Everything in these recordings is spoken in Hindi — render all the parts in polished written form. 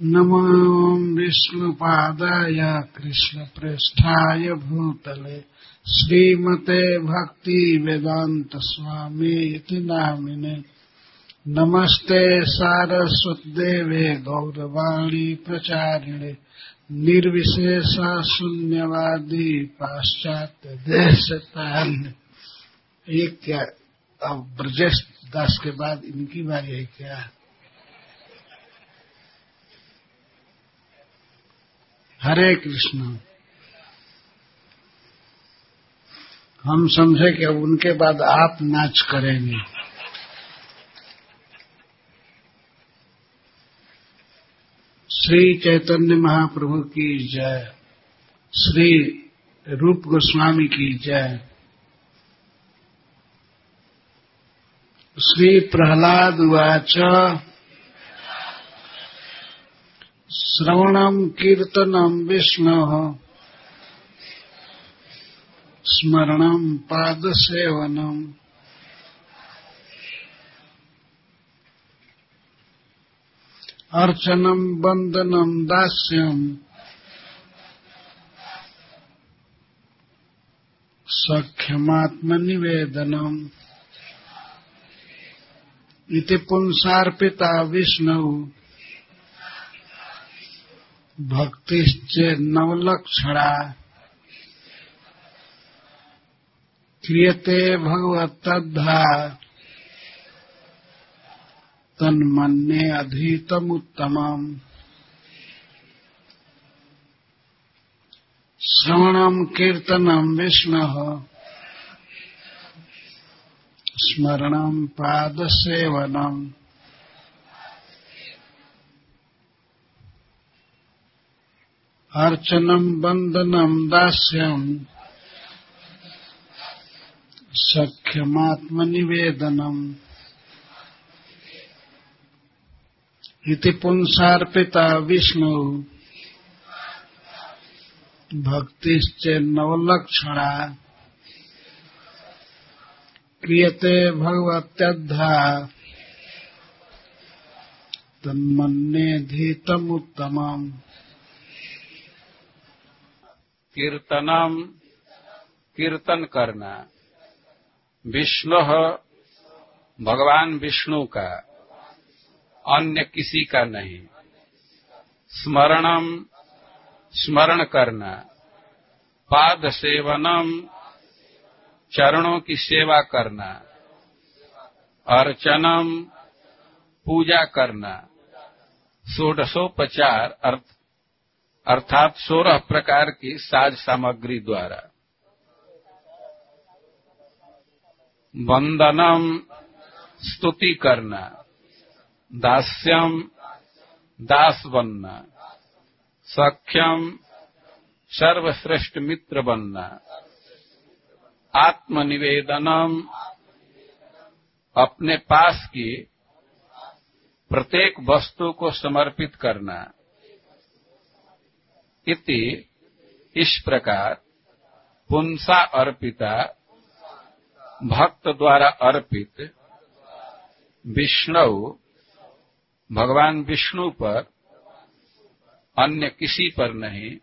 नमो विष्णुपादाय कृष्णप्रेष्ठाय भूतले श्रीमते भक्ति वेदांत स्वामी इति नामिने। नमस्ते सारस्वतदेवे गौरवाणी प्रचारिणे निर्विशेष शून्यवादी पाश्चात्य देशतारिणे। ये क्या अब ब्रजेश दास के बाद इनकी बारी है क्या? हरे कृष्ण। हम समझे कि अब उनके बाद आप नाच करेंगे। श्री चैतन्य महाप्रभु की जय, श्री रूप गोस्वामी की जय। श्री प्रहलाद उवाच श्रवणं कीर्तनं विष्णोः स्मरणं पादसेवनम् अर्चनं वन्दनं दास्यम् सख्यमात्मनिवेदनम् इति पुंसार्पिता विष्णु भक्तिश्चेत् नवलक्षणा क्रियते भगवत्तद्धा तन्मन्ये अधीतमुत्तमम्। श्रवणं कीर्तनं विष्णोः स्मरणं पादसेवनम् अर्चनं वन्दनं दास्यम् सख्यमात्मनिवेदनम् इति पुंसार्पिता विष्णु भक्तिश्चेन्नवलक्षणा क्रियते भगवत्यद्धा तन्मन्येऽधीतमुत्तमम्। कीर्तनम कीर्तन करना विष्णु भगवान विष्णु का, अन्य किसी का नहीं। स्मरणम स्मरण करना, पाद सेवनम चरणों की सेवा करना, अर्चनम पूजा करना, षोडशोपचार अर्थात 16 प्रकार की साज सामग्री द्वारा। वंदनम स्तुति करना, दास्यम दास बनना, सख्यम सर्वश्रेष्ठ मित्र बनना, आत्मनिवेदनम अपने पास की प्रत्येक वस्तु को समर्पित करना। इति इस प्रकार पुंसा अर्पिता भक्त द्वारा अर्पित विष्णु भगवान विष्णु पर, अन्य किसी पर नहीं।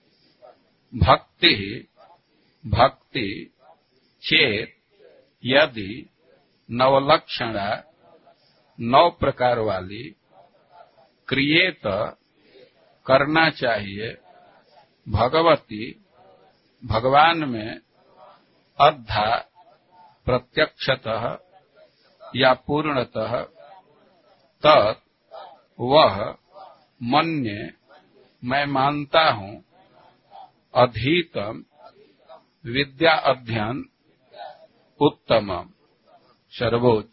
भक्ति चेत यदि नवलक्षणा 9 प्रकार वाली क्रियेत करना चाहिए भगवती भगवान में अद्धा प्रत्यक्षतः या पूर्णतः तत् वह मन्ये मैं मानता हूँ अधीतम विद्या अध्ययन उत्तमम सर्वोच्च।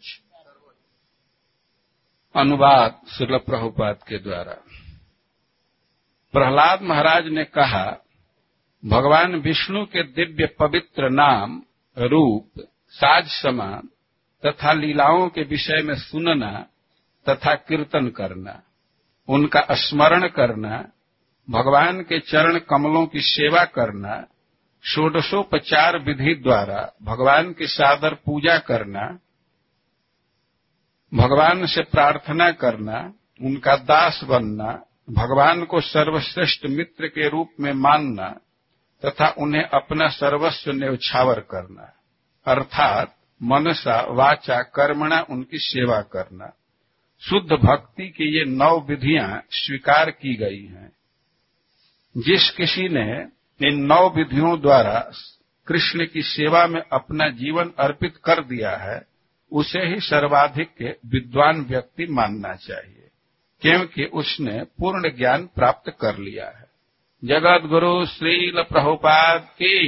अनुवाद श्रील प्रभुपाद के द्वारा। प्रहलाद महाराज ने कहा, भगवान विष्णु के दिव्य पवित्र नाम, रूप, साज समान तथा लीलाओं के विषय में सुनना तथा कीर्तन करना, उनका स्मरण करना, भगवान के चरण कमलों की सेवा करना, षोडशोपचार विधि द्वारा भगवान की सादर पूजा करना, भगवान से प्रार्थना करना, उनका दास बनना, भगवान को सर्वश्रेष्ठ मित्र के रूप में मानना तथा उन्हें अपना सर्वस्व न्यौछावर करना, अर्थात मनसा वाचा कर्मणा उनकी सेवा करना। शुद्ध भक्ति की ये 9 विधियां स्वीकार की गई हैं। जिस किसी ने इन 9 विधियों द्वारा कृष्ण की सेवा में अपना जीवन अर्पित कर दिया है, उसे ही सर्वाधिक विद्वान व्यक्ति मानना चाहिए, क्योंकि उसने पूर्ण ज्ञान प्राप्त कर लिया है। जगत गुरु श्रील प्रभुपाद की।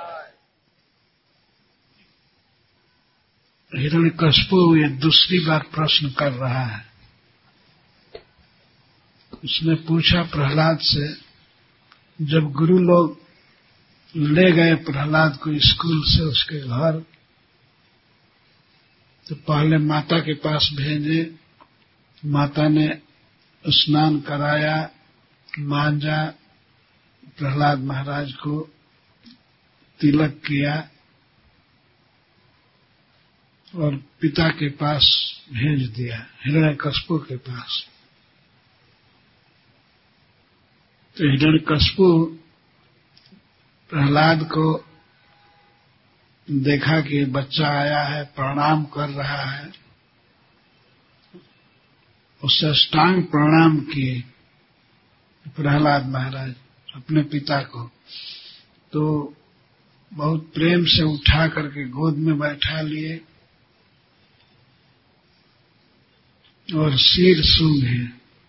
हिरण्यकश्यपु ये दूसरी बार प्रश्न कर रहा है। उसने पूछा प्रहलाद से, जब गुरु लोग ले गए प्रहलाद को स्कूल से उसके घर, तो पहले माता के पास भेजे। माता ने स्नान कराया, मांजा, प्रहलाद महाराज को तिलक किया और पिता के पास भेज दिया, हिरण्यकश्यपु के पास। तो हिरण्यकश्यपु प्रहलाद को देखा कि बच्चा आया है, प्रणाम कर रहा है, उससे साष्टांग प्रणाम किए प्रहलाद महाराज अपने पिता को। तो बहुत प्रेम से उठा करके गोद में बैठा लिए और सिर सूंघे।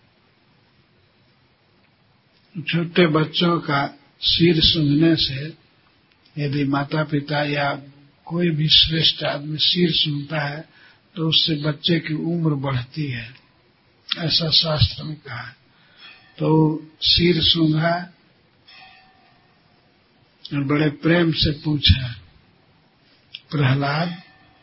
छोटे बच्चों का सिर सूंघने से, यदि माता पिता या कोई भी श्रेष्ठ आदमी सिर सूंघता है तो उससे बच्चे की उम्र बढ़ती है, ऐसा शास्त्र में कहा है। तो सिर सूंघा और बड़े प्रेम से पूछा, प्रहलाद,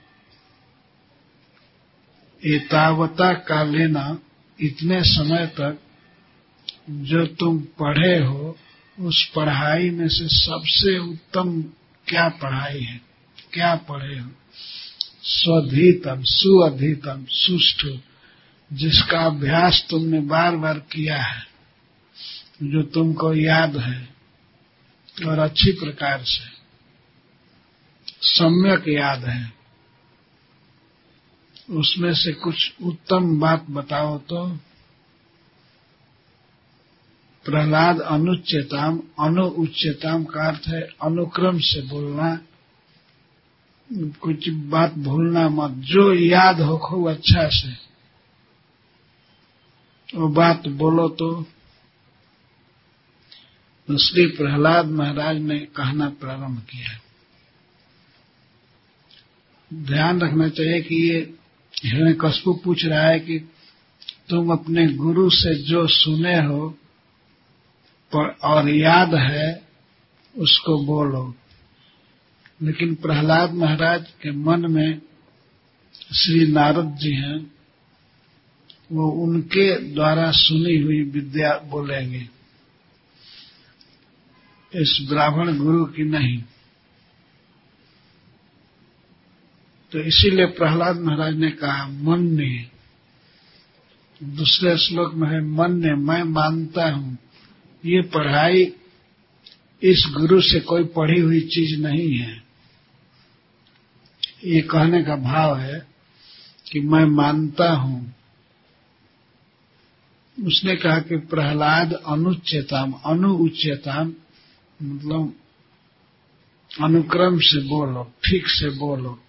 एतावता कालेन, इतने समय तक जो तुम पढ़े हो, उस पढ़ाई में से सबसे उत्तम क्या पढ़ाई है, क्या पढ़े हो? स्वधीतम, सुअधीतम, सुष्ठु, जिसका अभ्यास तुमने बार बार किया है, जो तुमको याद है और अच्छी प्रकार से सम्यक याद है, उसमें से कुछ उत्तम बात बताओ। तो प्रहलाद अनुच्चेताम, अनुउच्चेताम का अर्थ है अनुक्रम से बोलना, कुछ बात भूलना मत, जो याद हो खूब अच्छा से वो बात बोलो। तो श्री प्रहलाद महाराज ने कहना प्रारंभ किया। ध्यान रखना चाहिए कि ये हिरण्यकश्यपु पूछ रहा है कि तुम अपने गुरु से जो सुने हो और याद है उसको बोलो। लेकिन प्रहलाद महाराज के मन में श्री नारद जी हैं, वो उनके द्वारा सुनी हुई विद्या बोलेंगे, इस ब्राह्मण गुरु की नहीं। तो इसीलिए प्रहलाद महाराज ने कहा मन्ने। दूसरे श्लोक में है मन्ने, मैं मानता हूं। ये पढ़ाई इस गुरु से कोई पढ़ी हुई चीज नहीं है। ये कहने का भाव है कि मैं मानता हूं। उसने कहा कि प्रहलाद अनुच्चेताम, अनुउच्चेताम मतलब अनुक्रम से बोलो, ठीक से बोलो,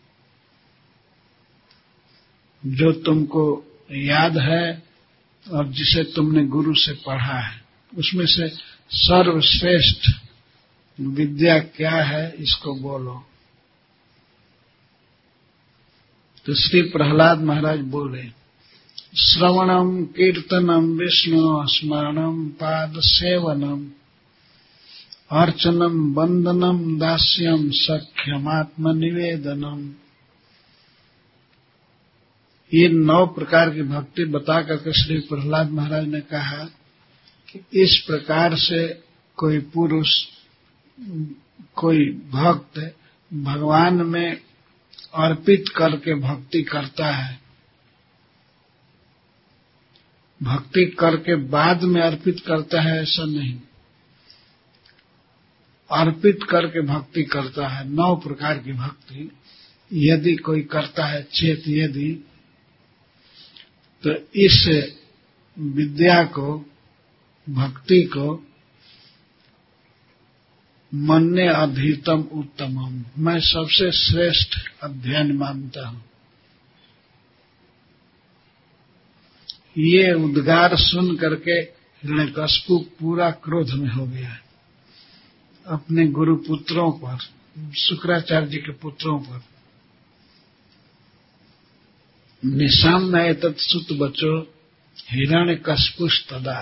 जो तुमको याद है और जिसे तुमने गुरु से पढ़ा है, उसमें से सर्वश्रेष्ठ विद्या क्या है, इसको बोलो। तो श्री प्रहलाद महाराज बोले, श्रवणम कीर्तनम विष्णु स्मरणम पाद सेवनम अर्चनम वंदनम दास्यम सख्यम आत्मनिवेदनम। ये 9 प्रकार की भक्ति बता करके श्री प्रहलाद महाराज ने कहा कि इस प्रकार से कोई पुरुष, कोई भक्त भगवान में अर्पित करके भक्ति करता है, भक्ति करके बाद में अर्पित करता है ऐसा नहीं, अर्पित करके भक्ति करता है। 9 प्रकार की भक्ति यदि कोई करता है चेत यदि, तो इस विद्या को, भक्ति को मन्ने अधीतम उत्तमम, मैं सबसे श्रेष्ठ अध्ययन मानता हूं। ये उद्गार सुन करके हिरण्यकशिपु पूरा क्रोध में हो गया अपने गुरु पुत्रों पर, शुक्राचार्य जी के पुत्रों पर। निशाम्य एतत् सुत बचो हिरण्यकशिपुस्तदा।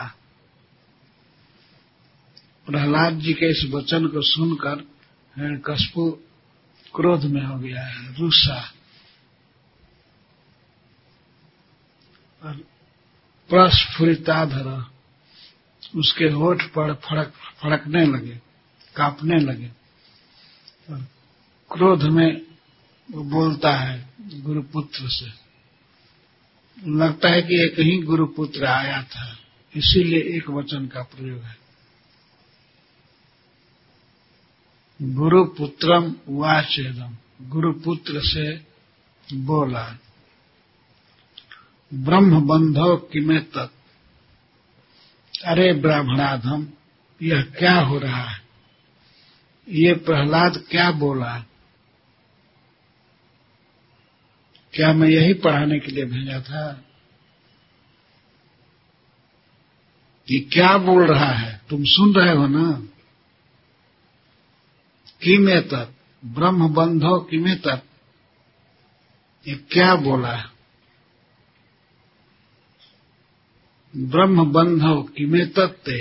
प्रहलाद जी के इस वचन को सुनकर हिरण्यकशिपु क्रोध में हो गया है, रुसा, और प्रस्फुरिताधर, उसके होठ पर फड़कने लगे, कांपने लगे, और क्रोध में वो बोलता है गुरुपुत्र से। लगता है कि एक ही गुरुपुत्र आया था, इसीलिए एक वचन का प्रयोग है। गुरुपुत्रम वाचेदम, गुरुपुत्र से बोला, ब्रह्म बंधो किमे तत्, अरे ब्राह्मणाधम, यह क्या हो रहा है? ये प्रहलाद क्या बोला? क्या मैं यही पढ़ाने के लिए भेजा था? ये क्या बोल रहा है? तुम सुन रहे हो ना? किमे तत्, ब्रह्म बंधो किमे तत्, ये क्या बोला है? ब्रह्म बंधो किमे तत्ते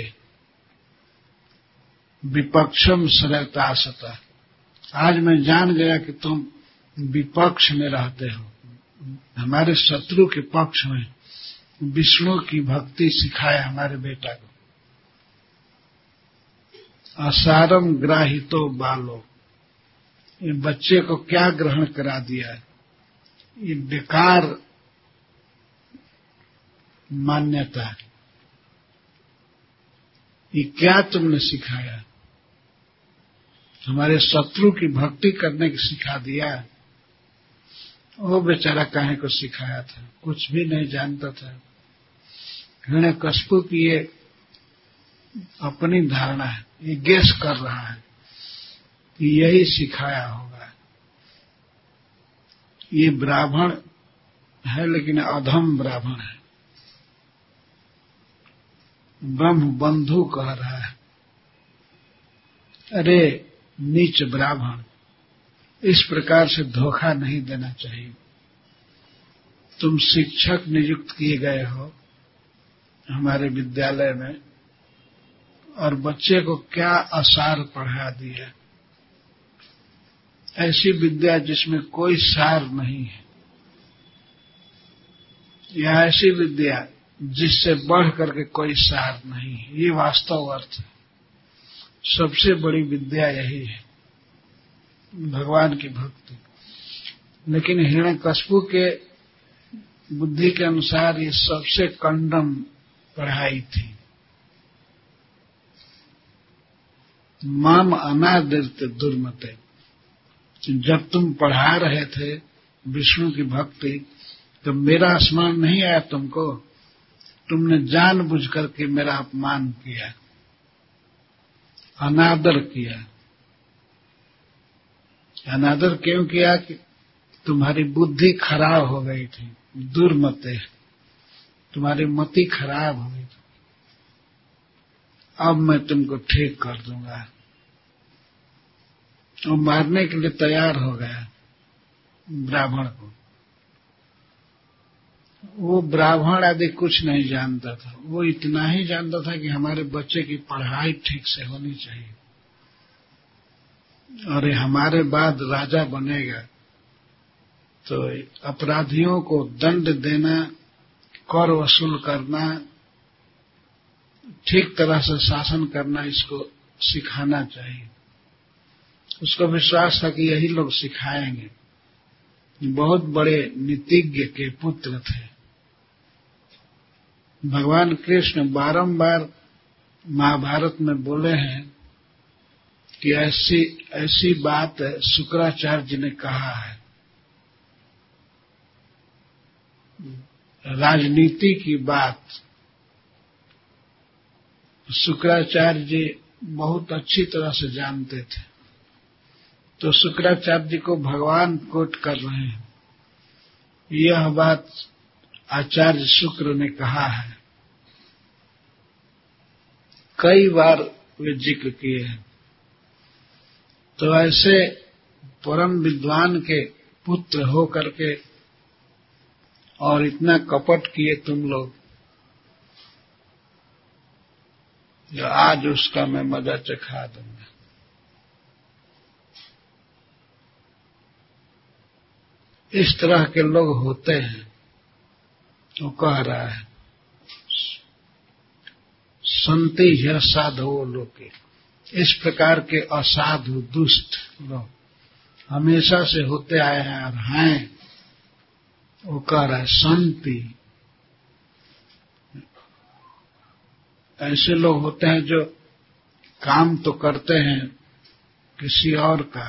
विपक्षम सरतासता। आज मैं जान गया कि तुम विपक्ष में रहते हो, हमारे शत्रु के पक्ष में। विष्णु की भक्ति सिखाया हमारे बेटा को। असारम ग्राहितो बालो, ये बच्चे को क्या ग्रहण करा दिया है? ये बेकार मान्यता है। ये क्या तुमने सिखाया? हमारे शत्रु की भक्ति करने की सिखा दिया। वो बेचारा काहे को सिखाया था? कुछ भी नहीं जानता था। हिरण्यकशिपु की ये अपनी धारणा है, ये गेस कर रहा है कि यही सिखाया होगा। ये ब्राह्मण है लेकिन अधम ब्राह्मण है, ब्रह्म बंधु कह रहा है। अरे नीच ब्राह्मण, इस प्रकार से धोखा नहीं देना चाहिए। तुम शिक्षक नियुक्त किए गए हो हमारे विद्यालय में, और बच्चे को क्या असार पढ़ा दिया। ऐसी विद्या जिसमें कोई सार नहीं है, या ऐसी विद्या जिससे बढ़ करके कोई सार नहीं है, ये वास्तव अर्थ है। सबसे बड़ी विद्या यही है, भगवान की भक्ति। लेकिन हिरण्यकशिपु के बुद्धि के अनुसार ये सबसे कंडम पढ़ाई थी। माम अनादृत दुर्मते, जब तुम पढ़ा रहे थे विष्णु की भक्ति, तो मेरा स्मरण नहीं आया तुमको? तुमने जानबूझ करके मेरा अपमान किया, अनादर किया। अनादर क्यों किया? कि तुम्हारी बुद्धि खराब हो गई थी, दुर्मते, तुम्हारी मति खराब हो गई थी। अब मैं तुमको ठीक कर दूंगा। वो मारने के लिए तैयार हो गया ब्राह्मण को। वो ब्राह्मण आदि कुछ नहीं जानता था, वो इतना ही जानता था कि हमारे बच्चे की पढ़ाई ठीक से होनी चाहिए, और ये हमारे बाद राजा बनेगा तो अपराधियों को दंड देना, कर वसूल करना, ठीक तरह से शासन करना, इसको सिखाना चाहिए। उसको विश्वास था कि यही लोग सिखाएंगे। बहुत बड़े नीतिज्ञ के पुत्र थे। भगवान कृष्ण बारंबार महाभारत में बोले हैं कि ऐसी ऐसी बात शुक्राचार्य जी ने कहा है। राजनीति की बात शुक्राचार्य जी बहुत अच्छी तरह से जानते थे। तो शुक्राचार्य जी को भगवान कोट कर रहे हैं, यह बात आचार्य शुक्र ने कहा है। कई बार वे जिक्र किए हैं। तो ऐसे परम विद्वान के पुत्र हो करके और इतना कपट किए तुम लोग, जो आज उसका मैं मजा चखा दूंगा। इस तरह के लोग होते हैं। तो कह रहा है संति ह्य साधवो लोके, इस प्रकार के असाधु दुष्ट लोग हमेशा से होते आए हैं और हैं। वो कह रहा है संति, ऐसे लोग होते हैं जो काम तो करते हैं किसी और का,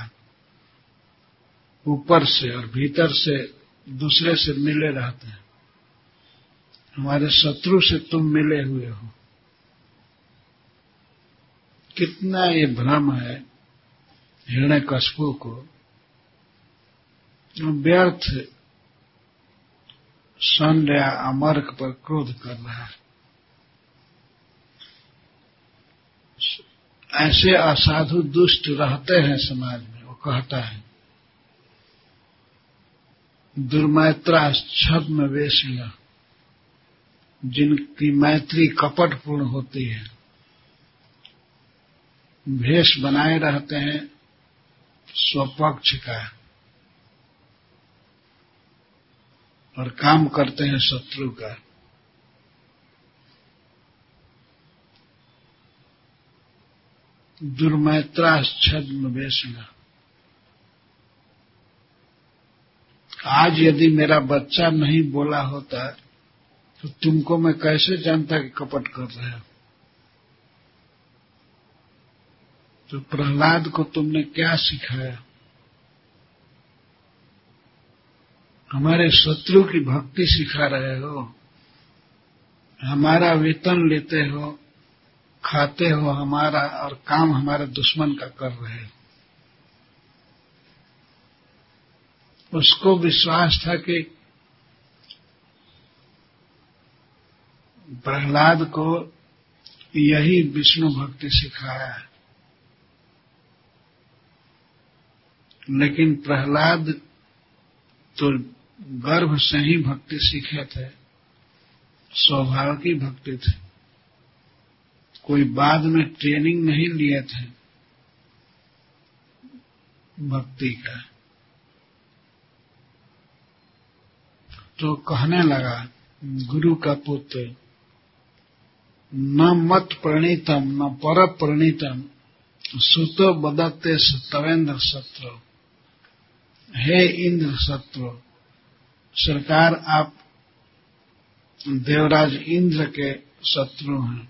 ऊपर से और भीतर से दूसरे से मिले रहते हैं। हमारे शत्रु से तुम मिले हुए हो। कितना ये भ्रम है हिरण्यकश्यप को, व्यर्थ षंड या अमर्क पर क्रोध कर रहा है। ऐसे असाधु दुष्ट रहते हैं समाज में। वो कहता है दुर्मैत्रा छद्म वेशिया, जिनकी मैत्री कपटपूर्ण होती है, भेष बनाए रहते हैं स्वपक्ष का और काम करते हैं शत्रु का। दुर्मैत्रा छद्म वेशिया। आज यदि मेरा बच्चा नहीं बोला होता तो तुमको मैं कैसे जानता कि कपट कर रहे हो। तो प्रहलाद को तुमने क्या सिखाया? हमारे शत्रु की भक्ति सिखा रहे हो, हमारा वेतन लेते हो, खाते हो हमारा, और काम हमारे दुश्मन का कर रहे हो। उसको विश्वास था कि प्रहलाद को यही विष्णु भक्ति सिखाया है। लेकिन प्रहलाद तो गर्भ से ही भक्ति सीखे थे, स्वाभाविक भक्ति थी। कोई बाद में ट्रेनिंग नहीं लिए थे भक्ति का। तो कहने लगा गुरु का पुत्र, न मत प्रणीतम न पर प्रणीतम सुतो बदत्ते तवेंद्र शत्रु। हे इंद्र शत्रु, सरकार आप देवराज इंद्र के शत्रु हैं।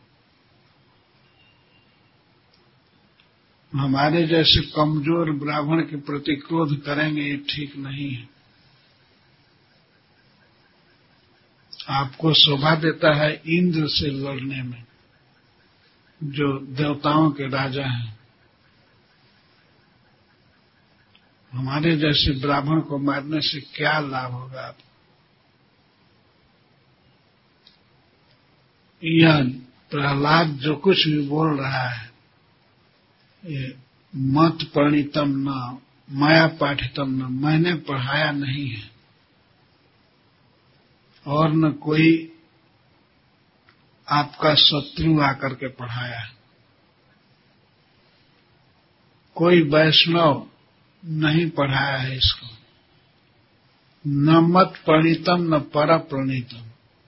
हमारे जैसे कमजोर ब्राह्मण के प्रति क्रोध करेंगे, ये ठीक नहीं है। आपको शोभा देता है इंद्र से लड़ने में, जो देवताओं के राजा हैं। हमारे जैसे ब्राह्मण को मारने से क्या लाभ होगा आपको? यह प्रहलाद जो कुछ भी बोल रहा है, ये मत परिणीतम न माया पाठितम न, मैंने पढ़ाया नहीं है और न कोई आपका शत्रु आकर के पढ़ाया है। कोई वैष्णव नहीं पढ़ाया है इसको। न मत प्रणीतम न पर प्रणीतम।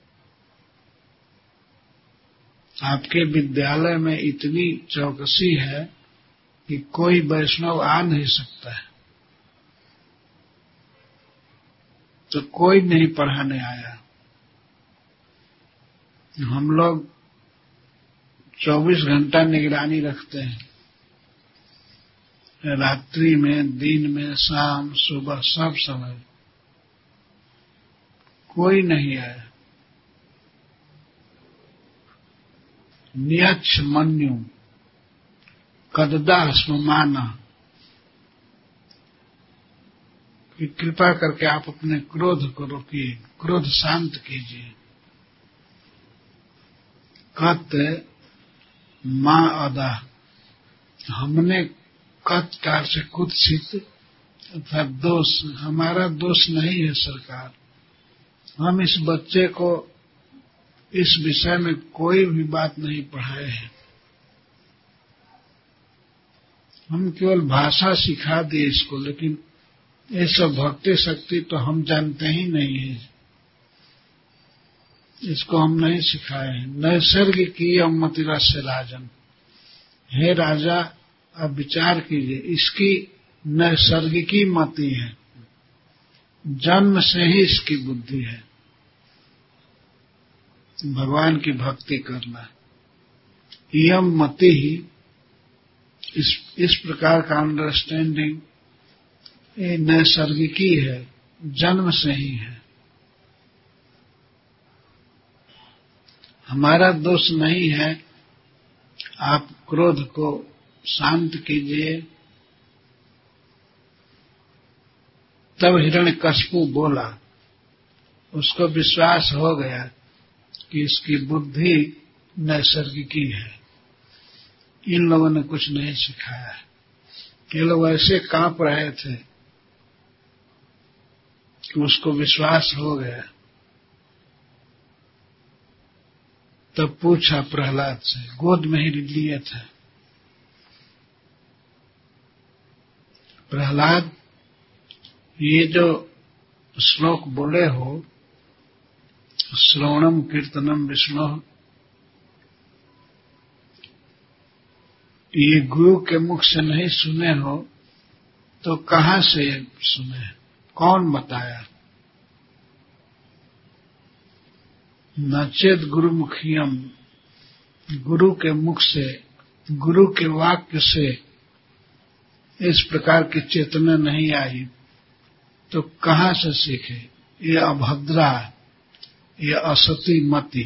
आपके विद्यालय में इतनी चौकसी है कि कोई वैष्णव आ नहीं सकता है, तो कोई नहीं पढ़ाने आया। हम लोग 24 घंटा निगरानी रखते हैं, रात्रि में, दिन में, शाम, सुबह, सब समय। कोई नहीं आया। नियच्छ मन्यु कददा स्ममाना, कि कृपा करके आप अपने क्रोध को रोकिए, क्रोध शांत कीजिए। कत मां अदा, हमने कत कार से कुत्सित अर्थात दोष, हमारा दोष नहीं है सरकार। हम इस बच्चे को इस विषय में कोई भी बात नहीं पढ़ाए हैं, हम केवल भाषा सिखा दिए इसको, लेकिन ये सब भक्ति शक्ति तो हम जानते ही नहीं है, इसको हम नहीं सिखाए हैं। नैसर्गिकीय मतिरस्य राजन, हे राजा आप विचार कीजिए, इसकी नैसर्गिकी मति है, जन्म से ही इसकी बुद्धि है भगवान की भक्ति करना। यम मति ही, इस प्रकार का अंडरस्टैंडिंग ये नैसर्गिकी है, जन्म से ही है, हमारा दोष नहीं है। आप क्रोध को शांत कीजिए। तब हिरण्यकशिपु बोला, उसको विश्वास हो गया कि इसकी बुद्धि नैसर्गिकी है, इन लोगों ने कुछ नहीं सिखाया। ये लोग ऐसे कांप रहे थे कि उसको विश्वास हो गया। तब पूछा प्रहलाद से, गोद में ही लिए थे। प्रहलाद, ये जो श्लोक बोले हो, श्रवणम कीर्तनम विष्णु, ये गुरु के मुख से नहीं सुने हो तो कहां से सुने, कौन बताया? नचेत गुरुमुखियम, गुरु के मुख से, गुरु के वाक्य से इस प्रकार की चेतना नहीं आई तो कहां से सीखे? ये अभद्रा, ये असती मति,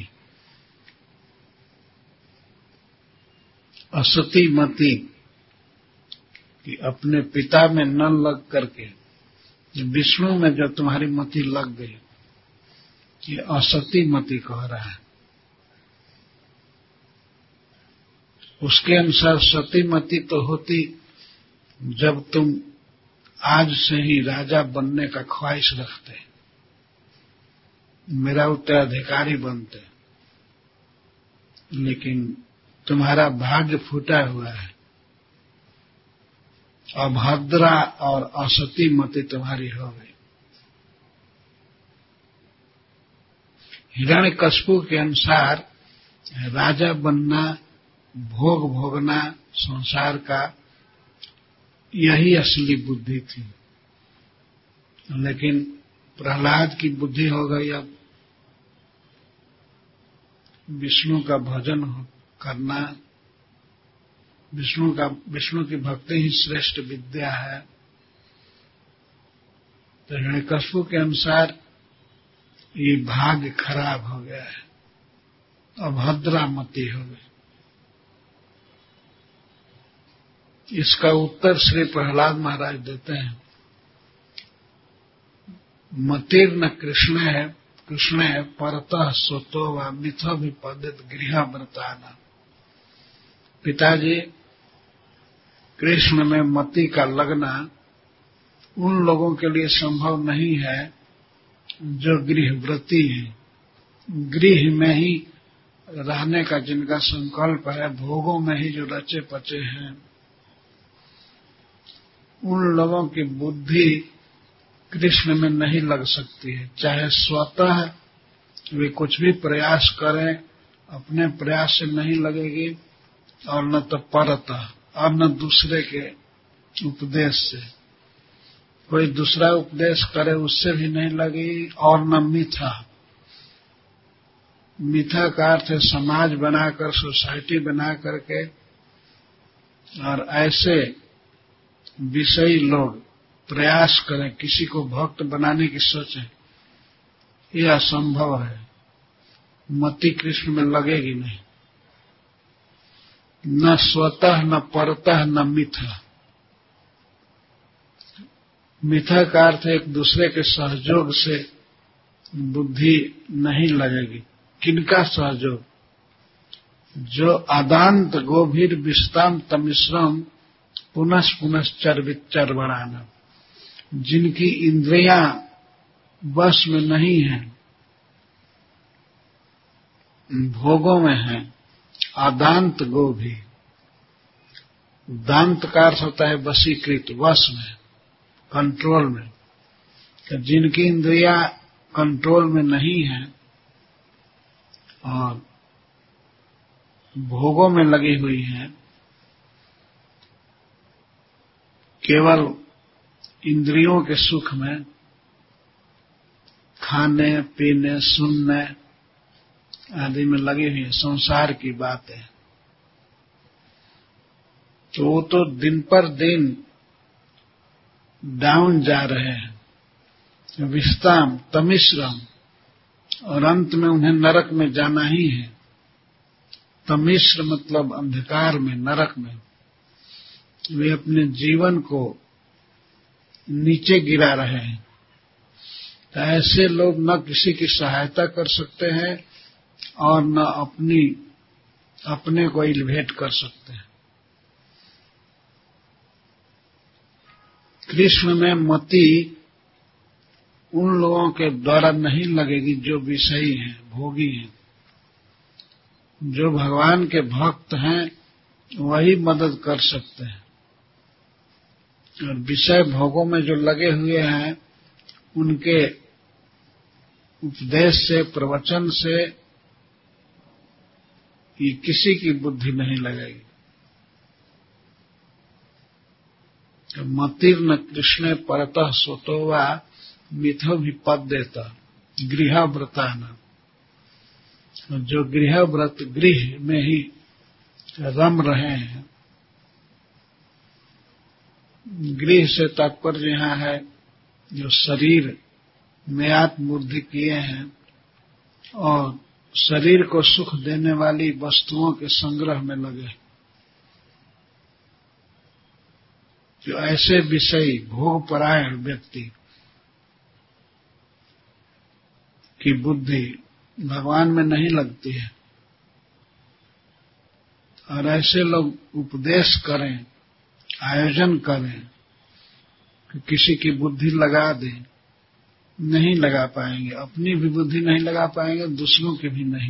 असती मति कि अपने पिता में न लग करके विष्णु में जो तुम्हारी मति लग गई, ये असती मति कह रहा है। उसके अनुसार सती मति तो होती जब तुम आज से ही राजा बनने का ख्वाहिश रखते, मेरा उत्तराधिकारी बनते, लेकिन तुम्हारा भाग्य फूटा हुआ है, अभद्रा और असती मति तुम्हारी हो गई। हिरण्यकशिपु के अनुसार राजा बनना, भोग भोगना संसार का, यही असली बुद्धि थी। लेकिन प्रहलाद की बुद्धि हो गई अब विष्णु का भजन करना, विष्णु की भक्ति ही श्रेष्ठ विद्या है। तो हिरण्यकशिपु के अनुसार ये भाग्य खराब हो गया है, अभद्रा मति हो गई। इसका उत्तर श्री प्रहलाद महाराज देते हैं, मतिर्न कृष्ण है परतः सोतो व मिथो विपदित गृह व्रताना। पिताजी, कृष्ण में मति का लगना उन लोगों के लिए संभव नहीं है जो गृहव्रती हैं, गृह में ही रहने का जिनका संकल्प है, भोगों में ही जो रचे पचे हैं, उन लोगों की बुद्धि कृष्ण में नहीं लग सकती है। चाहे स्वतः वे कुछ भी प्रयास करें, अपने प्रयास से नहीं लगेगी, और न तो परतः, और न दूसरे के उपदेश से। कोई दूसरा उपदेश करे उससे भी नहीं लगी, और न मिथा, मिथा का अर्थ है समाज बनाकर, सोसाइटी बना करके, और ऐसे विषयी लोग प्रयास करें किसी को भक्त बनाने की सोचें, यह असंभव है। मति कृष्ण में लगेगी नहीं। न स्वतः न परतः न मिथा। मिथा का अर्थ एक दूसरे के सहयोग से बुद्धि नहीं लगेगी। किनका सहयोग? जो आदांत गोभीर विस्ताम तमिश्रम पुनः पुनः चर बढ़ाना, जिनकी इंद्रियां वश में नहीं है, भोगों में है। आदांत गोभी, दांत का अर्थ होता है वशीकृत, वश में, कंट्रोल में। तो जिनकी इंद्रियां कंट्रोल में नहीं है और भोगों में लगी हुई है, केवल इंद्रियों के सुख में, खाने पीने सुनने आदि में लगी हुई है, संसार की बात है, तो वो तो दिन पर दिन डाउन जा रहे हैं, विस्ताम तमिश्रम, और अंत में उन्हें नरक में जाना ही है। तमिश्र मतलब अंधकार में, नरक में। वे अपने जीवन को नीचे गिरा रहे हैं। तो ऐसे लोग न किसी की सहायता कर सकते हैं और न अपने को एलिवेट कर सकते हैं। कृष्ण में मति उन लोगों के द्वारा नहीं लगेगी जो विषयी हैं, भोगी हैं। जो भगवान के भक्त हैं वही मदद कर सकते हैं, और विषय भोगों में जो लगे हुए हैं उनके उपदेश से, प्रवचन से ये किसी की बुद्धि नहीं लगेगी। तो मतिर्न कृष्ण परतः सोतोवा मिथो भी पद देता गृह व्रताना। जो गृह व्रत, गृह में ही रम रहे हैं, गृह से तात्पर्य यहाँ है जो शरीर में आत्मबुद्धि किए हैं और शरीर को सुख देने वाली वस्तुओं के संग्रह में लगे। जो ऐसे विषयी भोगपरायण व्यक्ति की बुद्धि भगवान में नहीं लगती है, और ऐसे लोग उपदेश करें, आयोजन करें कि किसी की बुद्धि लगा दें, नहीं लगा पाएंगे। अपनी भी बुद्धि नहीं लगा पाएंगे, दूसरों की भी नहीं।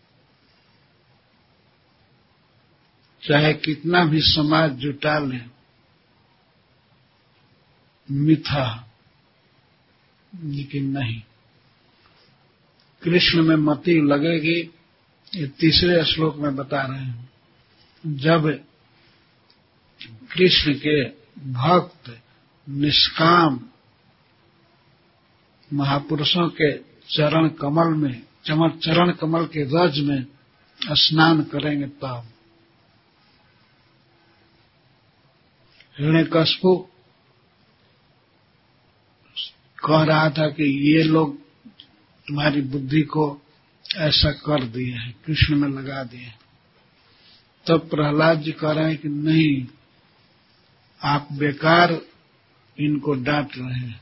चाहे कितना भी समाज जुटा लें, मिथा, लेकिन नहीं। कृष्ण में मति लगेगी। ये तीसरे श्लोक में बता रहे हैं। जब कृष्ण के भक्त निष्काम महापुरुषों के चरण कमल में, चरण कमल के रज में स्नान करेंगे, तब हिरण्यकश्यप कह रहा था कि ये लोग तुम्हारी बुद्धि को ऐसा कर दिए हैं, कृष्ण में लगा दिए। तब प्रहलाद जी कह रहे हैं कि नहीं, आप बेकार इनको डांट रहे हैं।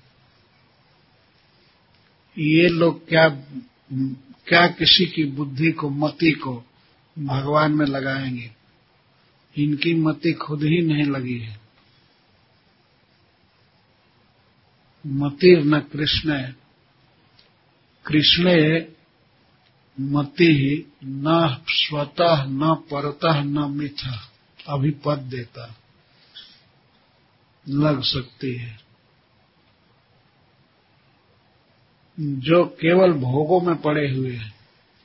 ये लोग क्या किसी की बुद्धि को, मति को भगवान में लगाएंगे? इनकी मति खुद ही नहीं लगी है। मतिर्न कृष्ण कृष्णे मति न स्वतः न परतः न मिथा अभिपद देता लग सकती है। जो केवल भोगों में पड़े हुए हैं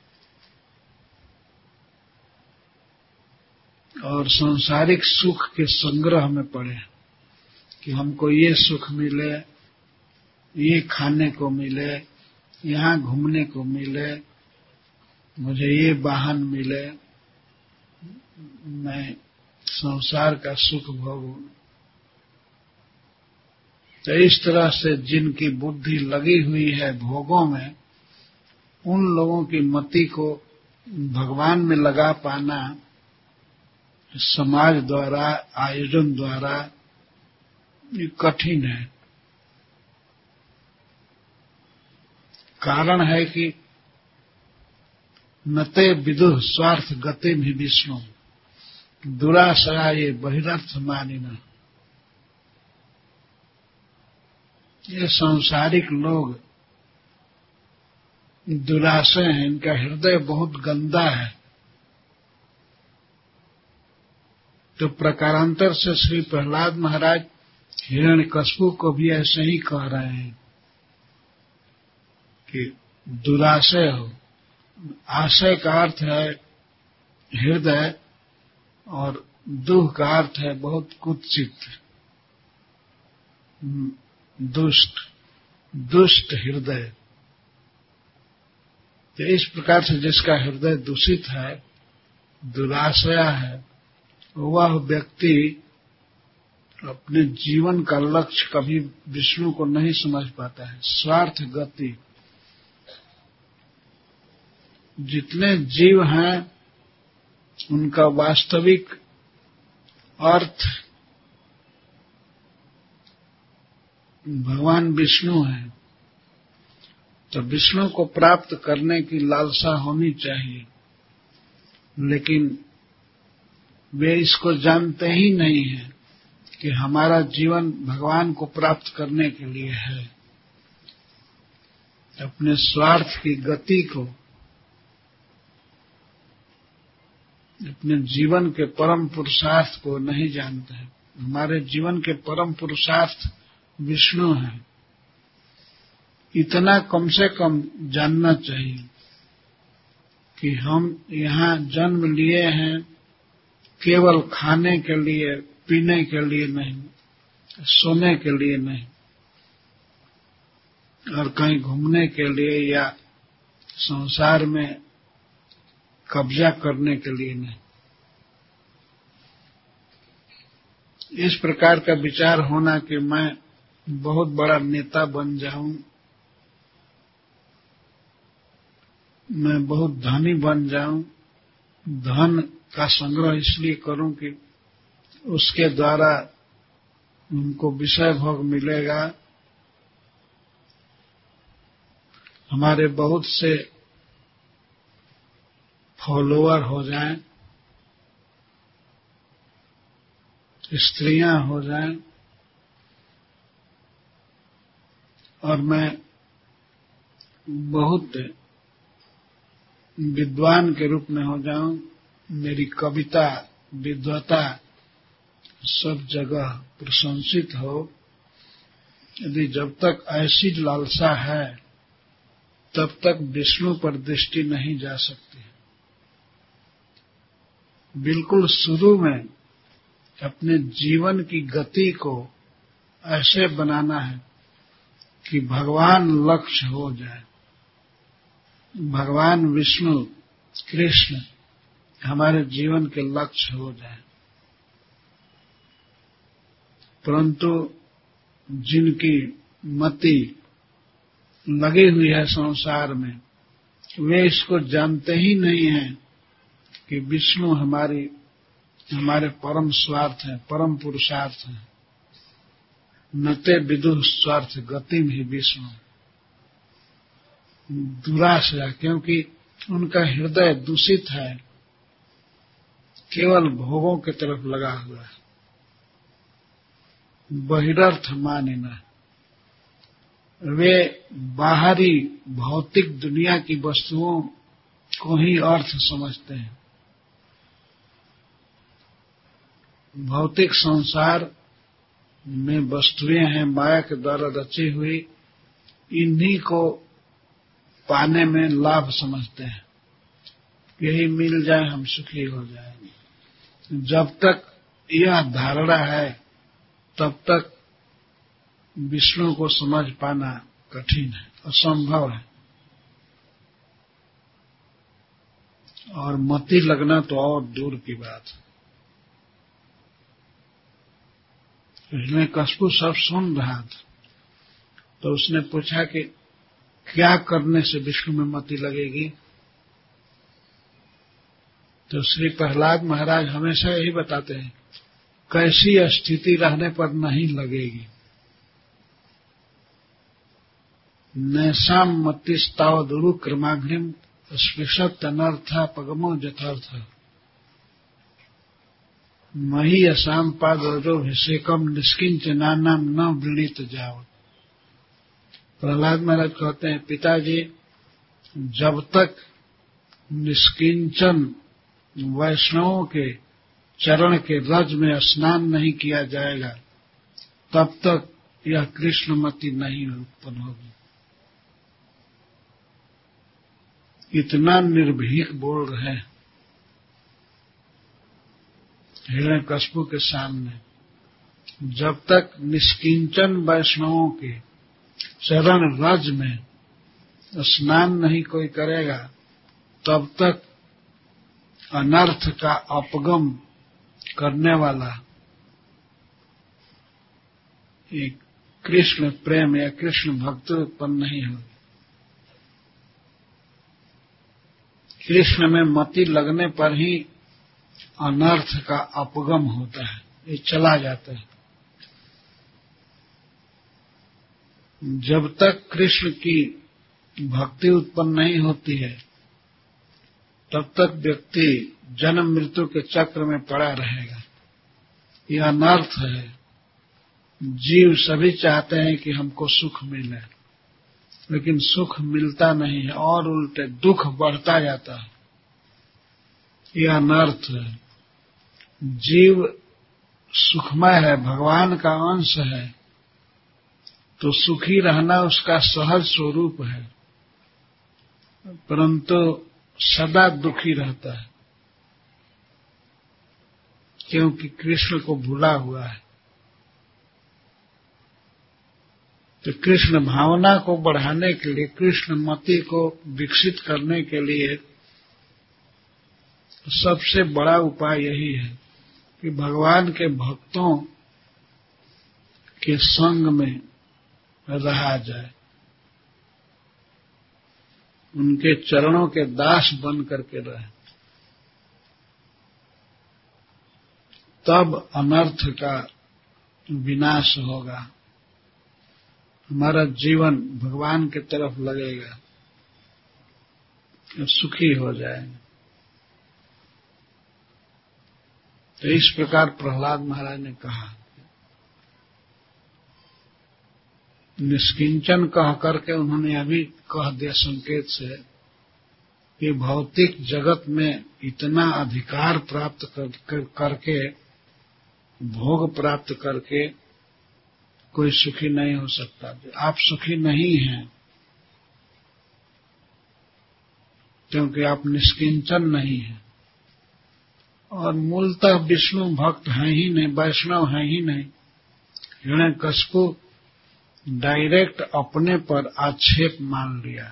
और सांसारिक सुख के संग्रह में पड़े हैं कि हमको ये सुख मिले, ये खाने को मिले, यहाँ घूमने को मिले, मुझे ये वाहन मिले, मैं संसार का सुख भोगूं। तो इस तरह से जिनकी बुद्धि लगी हुई है भोगों में, उन लोगों की मति को भगवान में लगा पाना समाज द्वारा, आयोजन द्वारा ये कठिन है। कारण है कि नते विदुः स्वार्थ गतिम हि विष्णु दुराशया ये बहिरर्थ मानिना। ये सांसारिक लोग दुराशय हैं, इनका हृदय बहुत गंदा है। तो प्रकारांतर से श्री प्रहलाद महाराज हिरण्यकश्यप को भी ऐसे ही कह रहे हैं कि दुराशय हो। आशय का अर्थ है हृदय और दुख का अर्थ है बहुत कुत्सित, दुष्ट हृदय। तो इस प्रकार से जिसका हृदय दूषित है, दुराशया है, वह व्यक्ति अपने जीवन का लक्ष्य कभी विष्णु को नहीं समझ पाता है। स्वार्थ गति, जितने जीव हैं उनका वास्तविक अर्थ भगवान विष्णु है। तो विष्णु को प्राप्त करने की लालसा होनी चाहिए, लेकिन वे इसको जानते ही नहीं है कि हमारा जीवन भगवान को प्राप्त करने के लिए है। अपने स्वार्थ की गति को, अपने जीवन के परम पुरुषार्थ को नहीं जानते हैं। हमारे जीवन के परम पुरुषार्थ विष्णु हैं, इतना कम से कम जानना चाहिए कि हम यहाँ जन्म लिए हैं केवल खाने के लिए, पीने के लिए नहीं, सोने के लिए नहीं, और कहीं घूमने के लिए या संसार में कब्जा करने के लिए नहीं। इस प्रकार का विचार होना कि मैं बहुत बड़ा नेता बन जाऊं, मैं बहुत धनी बन जाऊं, धन का संग्रह इसलिए करूं कि उसके द्वारा उनको विषय भोग मिलेगा, हमारे बहुत से फॉलोअर हो जाएं, स्त्रियां हो जाएं, और मैं बहुत विद्वान के रूप में हो जाऊं, मेरी कविता विद्वता सब जगह प्रशंसित हो। यदि जब तक ऐसी लालसा है तब तक विष्णु पर दृष्टि नहीं जा सकती। बिल्कुल शुरू में अपने जीवन की गति को ऐसे बनाना है कि भगवान लक्ष्य हो जाए, भगवान विष्णु कृष्ण हमारे जीवन के लक्ष्य हो जाए। परंतु जिनकी मति लगी हुई है संसार में, वे इसको जानते ही नहीं हैं कि विष्णु हमारे परम स्वार्थ है, परम पुरुषार्थ है। नते विदुः स्वार्थ गतिम हि विष्णु दुराशया, क्योंकि उनका हृदय दूषित है, केवल भोगों की तरफ लगा हुआ है। बहिरर्थ मानिना, वे बाहरी भौतिक दुनिया की वस्तुओं को ही अर्थ समझते हैं। भौतिक संसार में वस्तुएं हैं माया के द्वारा रची हुई, इन्हीं को पाने में लाभ समझते हैं। यही मिल जाए हम सुखी हो जाएंगे। जब तक यह धारणा है तब तक विष्णु को समझ पाना कठिन है, असंभव है। और मति लगना तो और दूर की बात है। हिरण्यकशिपु सब सुन रहा था, तो उसने पूछा कि क्या करने से विष्णु में मति लगेगी? तो श्री प्रहलाद महाराज हमेशा यही बताते हैं, कैसी स्थिति रहने पर नहीं लगेगी। नैषाम मतिस्तावदुरु क्रमाग्निम स्पृशत अनर्था पगमो यथार्थ मही असाम पादोभिषेकम निष्किंचनानाम न वृणीत जावत। प्रहलाद महाराज कहते हैं, पिताजी, जब तक निष्किंचन वैष्णवों के चरण के रज में स्नान नहीं किया जाएगा, तब तक यह कृष्णमति नहीं उत्पन्न होगी। इतना निर्भीक बोल रहे हैं हिरण्यकशिपु के सामने। जब तक निष्किंचन वैष्णवों के चरण रज में स्नान नहीं कोई करेगा, तब तक अनर्थ का अपगम करने वाला एक कृष्ण प्रेम या कृष्ण भक्ति उत्पन्न नहीं होगी। कृष्ण में मति लगने पर ही अनर्थ का अपगम होता है, ये चला जाता है। जब तक कृष्ण की भक्ति उत्पन्न नहीं होती है, तब तक व्यक्ति जन्म मृत्यु के चक्र में पड़ा रहेगा। यह अनर्थ है। जीव सभी चाहते हैं कि हमको सुख मिले, लेकिन सुख मिलता नहीं है और उल्टे दुख बढ़ता जाता है। यह अनर्थ है। जीव सुखमय है, भगवान का अंश है, तो सुखी रहना उसका सहज स्वरूप है, परंतु सदा दुखी रहता है, क्योंकि कृष्ण को भूला हुआ है। तो कृष्ण भावना को बढ़ाने के लिए, कृष्ण मति को विकसित करने के लिए सबसे बड़ा उपाय यही है कि भगवान के भक्तों के संग में रहा जाए, उनके चरणों के दास बन करके रहे, तब अनर्थ का विनाश होगा। हमारा जीवन भगवान की तरफ लगेगा, सुखी हो जाएंगे। तो इस प्रकार प्रहलाद महाराज ने कहा। निष्किंचन कह करके उन्होंने अभी कह दिया संकेत से कि भौतिक जगत में इतना अधिकार प्राप्त करके, भोग प्राप्त करके कोई सुखी नहीं हो सकता। आप सुखी नहीं हैं क्योंकि आप निष्किंचन नहीं हैं, और मूलतः विष्णु भक्त हैं ही नहीं, वैष्णव हैं ही नहीं। हिरण्यकशिपु डायरेक्ट अपने पर आक्षेप मान लिया,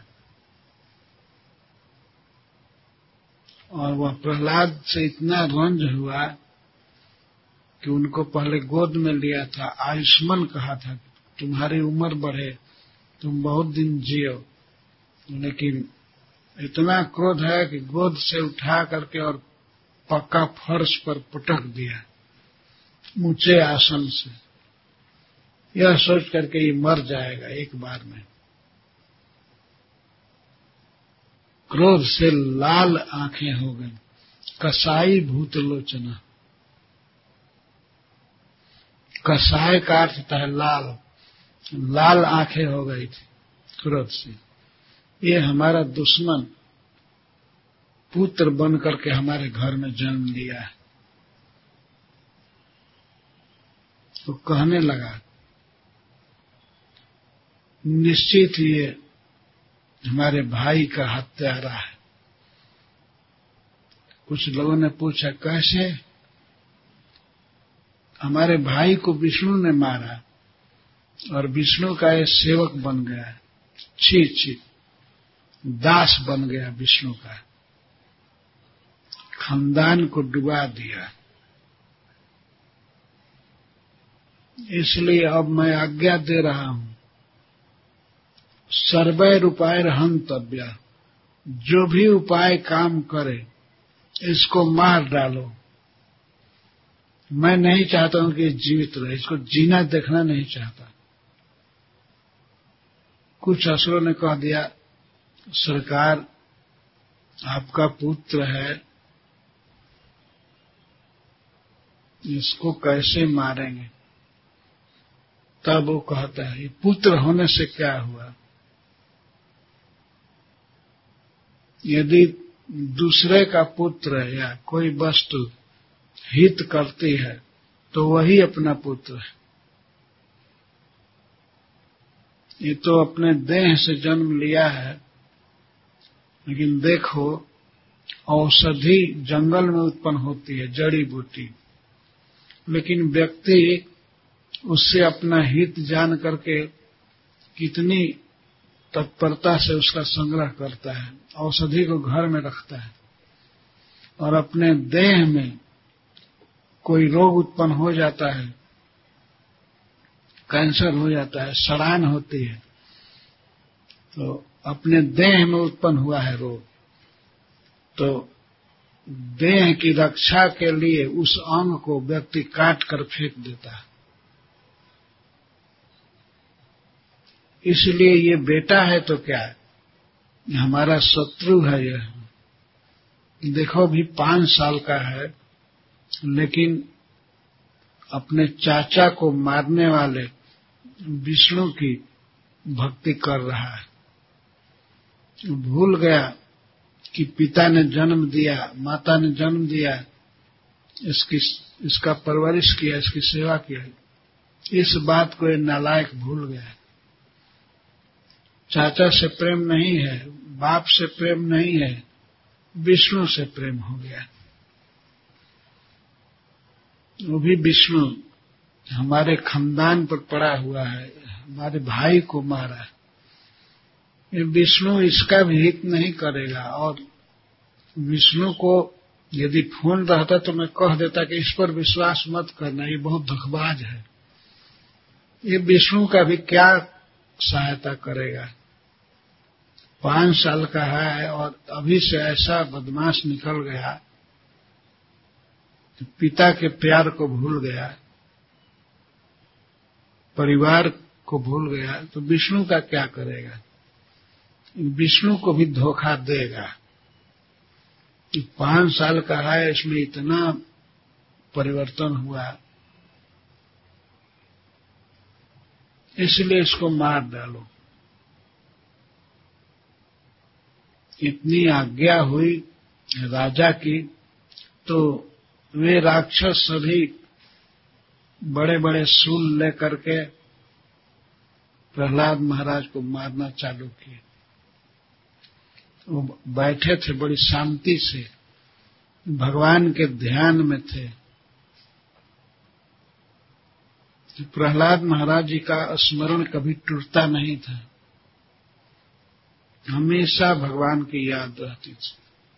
और वह प्रहलाद से इतना रंज हुआ कि उनको पहले गोद में लिया था, आयुष्मान कहा था, तुम्हारी उम्र बढ़े, तुम बहुत दिन जियो, लेकिन इतना क्रोध है कि गोद से उठा करके और पक्का फर्श पर पटक दिया ऊंचे आसन से, यह सोच करके ये मर जाएगा एक बार में। क्रोध से लाल आंखें हो गई, कसाई भूतलोचना। कसाय का अर्थ होता है लाल, लाल आंखें हो गई थी क्रोध से। ये हमारा दुश्मन पुत्र बन करके हमारे घर में जन्म लिया है। तो कहने लगा, निश्चित ये हमारे भाई का हत्यारा है। कुछ लोगों ने पूछा, कैसे? हमारे भाई को विष्णु ने मारा और विष्णु का ये सेवक बन गया, छी छी, दास बन गया विष्णु का। खानदान को डुबा दिया। इसलिए अब मैं आज्ञा दे रहा हूं, सर्वैरुपायर हन्तव्य, जो भी उपाय काम करे इसको मार डालो। मैं नहीं चाहता हूं कि जीवित रहे, इसको जीना देखना नहीं चाहता। कुछ असुरों ने कह दिया, सरकार आपका पुत्र है, इसको कैसे मारेंगे? तब वो कहता है, ये पुत्र होने से क्या हुआ? यदि दूसरे का पुत्र या कोई वस्तु हित करती है तो वही अपना पुत्र है। ये तो अपने देह से जन्म लिया है, लेकिन देखो औषधि जंगल में उत्पन्न होती है, जड़ी बूटी, लेकिन व्यक्ति उससे अपना हित जान करके कितनी तत्परता से उसका संग्रह करता है, औषधि को घर में रखता है, और अपने देह में कोई रोग उत्पन्न हो जाता है, कैंसर हो जाता है, सड़ान होती है, तो अपने देह में उत्पन्न हुआ है रोग, तो देह की रक्षा के लिए उस अंग को व्यक्ति काट कर फेंक देता है। इसलिए ये बेटा है तो क्या है, ये हमारा शत्रु है। यह देखो भी 5 साल का है, लेकिन अपने चाचा को मारने वाले विष्णु की भक्ति कर रहा है। भूल गया कि पिता ने जन्म दिया, माता ने जन्म दिया, इसका परवरिश किया, इसकी सेवा किया। इस बात को ये नालायक भूल गया। चाचा से प्रेम नहीं है, बाप से प्रेम नहीं है, विष्णु से प्रेम हो गया। वो भी विष्णु हमारे खानदान पर पड़ा हुआ है, हमारे भाई को मारा है। ये विष्णु इसका भी हित नहीं करेगा। और विष्णु को यदि फोन रहता तो मैं कह देता कि इस पर विश्वास मत करना, ये बहुत धोखेबाज है। ये विष्णु का भी क्या सहायता करेगा? 5 साल का है और अभी से ऐसा बदमाश निकल गया, तो पिता के प्यार को भूल गया, परिवार को भूल गया, तो विष्णु का क्या करेगा? विष्णु को भी धोखा देगा। 5 साल का है, इसमें इतना परिवर्तन हुआ, इसलिए इसको मार डालो। इतनी आज्ञा हुई राजा की, तो वे राक्षस सभी बड़े बड़े शूल लेकर के प्रहलाद महाराज को मारना चालू किए। वो बैठे थे बड़ी शांति से, भगवान के ध्यान में थे। प्रहलाद महाराज जी का स्मरण कभी टूटता नहीं था, हमेशा भगवान की याद रहती थी।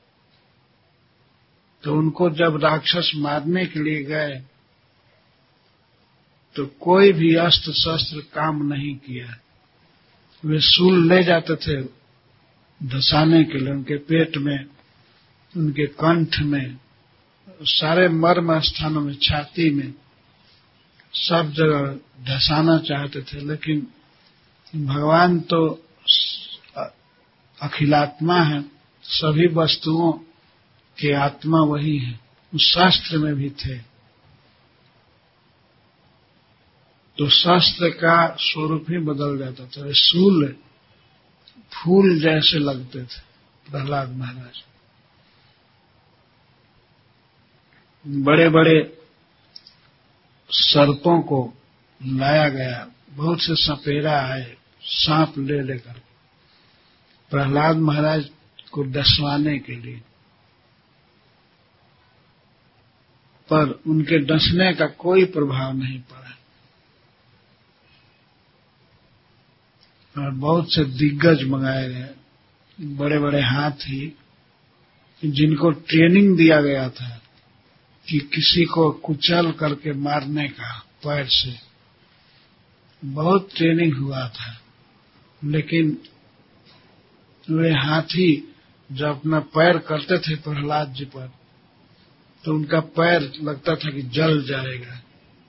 तो उनको जब राक्षस मारने के लिए गए तो कोई भी अस्त्र शस्त्र काम नहीं किया। वे शूल ले जाते थे धसाने के लिए, उनके पेट में, उनके कंठ में, सारे मर्म स्थानों में, छाती में, सब जगह धसाना चाहते थे। लेकिन भगवान तो अखिलात्मा है, सभी वस्तुओं के आत्मा वही है, उस शास्त्र में भी थे। तो शास्त्र का स्वरूप ही बदल जाता था। शूल फूल जैसे लगते थे प्रहलाद महाराज। बड़े बड़े सर्पों को लाया गया, बहुत से सपेरा आए सांप ले लेकर प्रहलाद महाराज को डसवाने के लिए, पर उनके डसने का कोई प्रभाव नहीं पड़ा। और बहुत से दिग्गज मंगाए गए, बड़े बड़े हाथी, जिनको ट्रेनिंग दिया गया था कि किसी को कुचल करके मारने का पैर से, बहुत ट्रेनिंग हुआ था, लेकिन वे हाथी जब अपना पैर करते थे प्रहलाद जी पर तो उनका पैर लगता था कि जल जाएगा।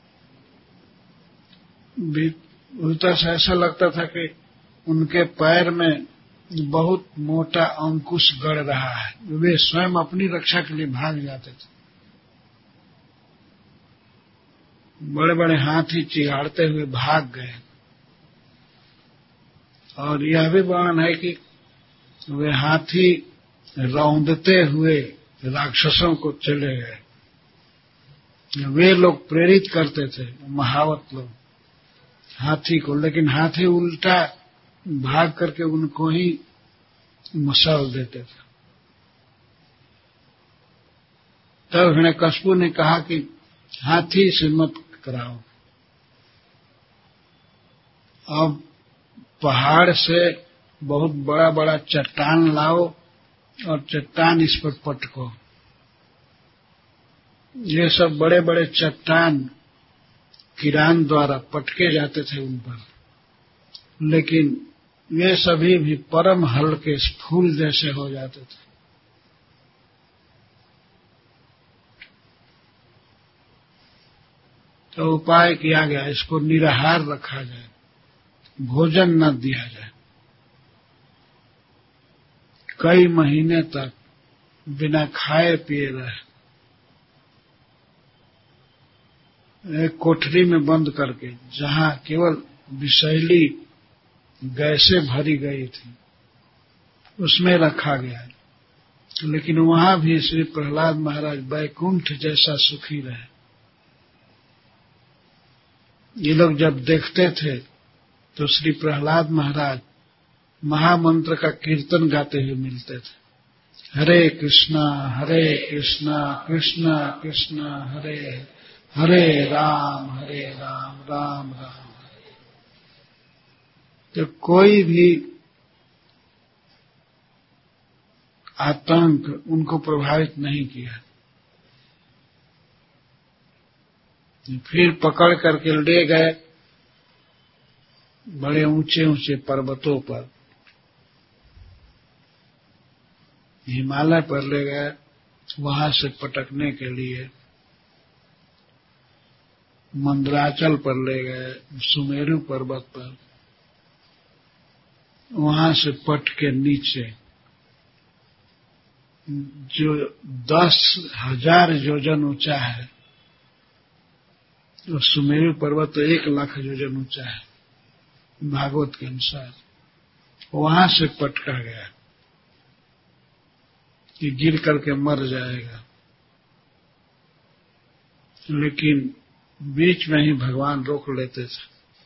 उल्टा से ऐसा लगता था कि उनके पैर में बहुत मोटा अंकुश गड़ रहा है। वे स्वयं अपनी रक्षा के लिए भाग जाते थे। बड़े बड़े हाथी चिढ़ाते हुए भाग गए। और यह भी वर्णन है कि वे हाथी रौंदते हुए राक्षसों को चले गए। वे लोग प्रेरित करते थे, महावत लोग, हाथी को, लेकिन हाथी उल्टा भाग करके उनको ही मसल देते थे। तब हिरण्यकशिपु ने कहा कि हाथी से मत कराओ, अब पहाड़ से बहुत बड़ा बड़ा चट्टान लाओ और चट्टान इस पर पटको। ये सब बड़े बड़े चट्टान किरान द्वारा पटके जाते थे उन पर, लेकिन वे सभी भी परम हल्के फूल जैसे हो जाते थे। तो उपाय किया गया, इसको निराहार रखा जाए, भोजन न दिया जाए। कई महीने तक बिना खाए पिए रहे, एक कोठरी में बंद करके, जहां केवल विषैली गैसें भरी गई थी, उसमें रखा गया। लेकिन वहां भी श्री प्रहलाद महाराज वैकुंठ जैसा सुखी रहे। ये लोग जब देखते थे तो श्री प्रहलाद महाराज महामंत्र का कीर्तन गाते हुए मिलते थे। हरे कृष्णा कृष्ण कृष्ण हरे हरे, राम राम राम। तो कोई भी आतंक उनको प्रभावित नहीं किया। फिर पकड़ करके ले गए बड़े ऊंचे ऊंचे पर्वतों पर, हिमालय पर ले गए, वहां से पटकने के लिए मंदराचल पर ले गए, सुमेरु पर्वत पर, वहां से पट के नीचे जो 10,000 योजन ऊंचा है, तो सुमेरु पर्वत तो 1,00,000 योजन ऊंचा है भागवत के अनुसार। वहां से पटका गया कि गिर करके मर जाएगा, लेकिन बीच में ही भगवान रोक लेते थे।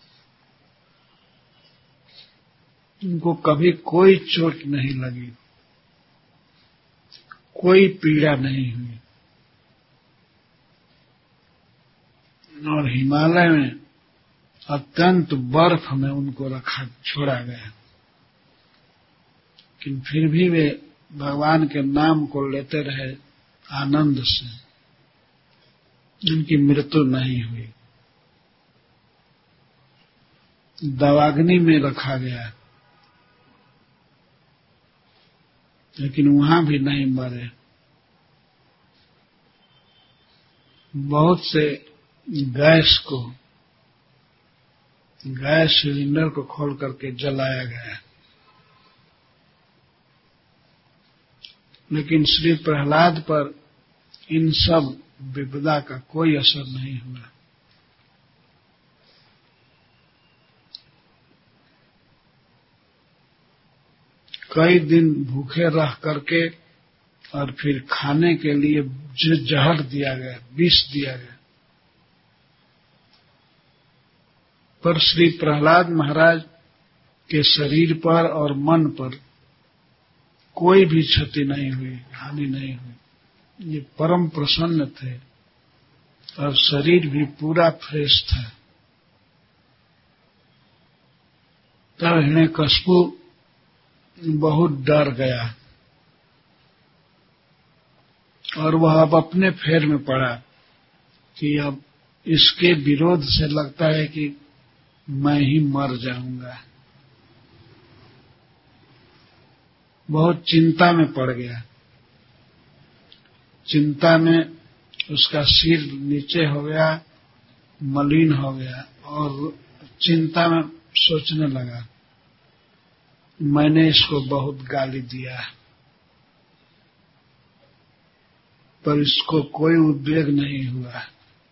उनको कभी कोई चोट नहीं लगी, कोई पीड़ा नहीं हुई। और हिमालय में अत्यंत बर्फ में उनको छोड़ा गया, लेकिन फिर भी वे भगवान के नाम को लेते रहे आनंद से। उनकी मृत्यु नहीं हुई। दवाग्नि में रखा गया, लेकिन वहां भी नहीं मरे। बहुत से गैस सिलेंडर को खोल करके जलाया गया, लेकिन श्री प्रहलाद पर इन सब विपदा का कोई असर नहीं हुआ। कई दिन भूखे रह करके और फिर खाने के लिए जो जहर दिया गया, विष दिया गया, पर श्री प्रहलाद महाराज के शरीर पर और मन पर कोई भी क्षति नहीं हुई, हानि नहीं हुई। ये परम प्रसन्न थे और शरीर भी पूरा फ्रेश था। तब हिरण्यकशिपु बहुत डर गया और वह अब अपने फेर में पड़ा कि अब इसके विरोध से लगता है कि मैं ही मर जाऊंगा। बहुत चिंता में पड़ गया। चिंता में उसका सिर नीचे हो गया, मलिन हो गया और चिंता में सोचने लगा, मैंने इसको बहुत गाली दिया पर इसको कोई उद्वेग नहीं हुआ।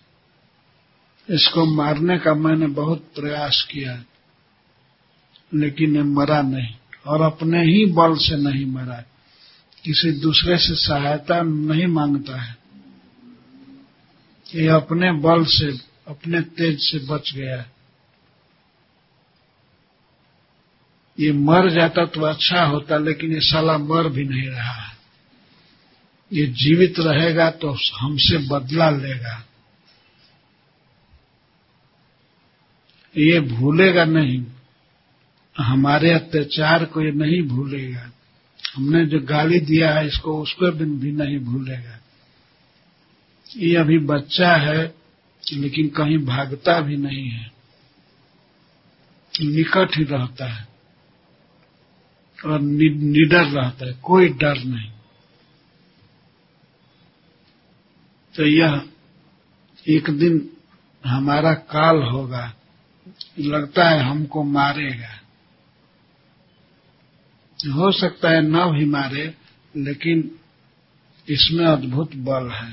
इसको मारने का मैंने बहुत प्रयास किया लेकिन ये मरा नहीं, और अपने ही बल से नहीं मरा, किसी दूसरे से सहायता नहीं मांगता है। ये अपने बल से, अपने तेज से बच गया। ये मर जाता तो अच्छा होता, लेकिन ये साला मर भी नहीं रहा। ये जीवित रहेगा तो हमसे बदला लेगा। ये भूलेगा नहीं, हमारे अत्याचार को ये नहीं भूलेगा। हमने जो गाली दिया है इसको, उसको भी नहीं भूलेगा। ये अभी बच्चा है लेकिन कहीं भागता भी नहीं है, निकट ही रहता है और निडर रहता है, कोई डर नहीं। तो यह एक दिन हमारा काल होगा, लगता है हमको मारेगा। हो सकता है न भी मारे, लेकिन इसमें अद्भुत बल है।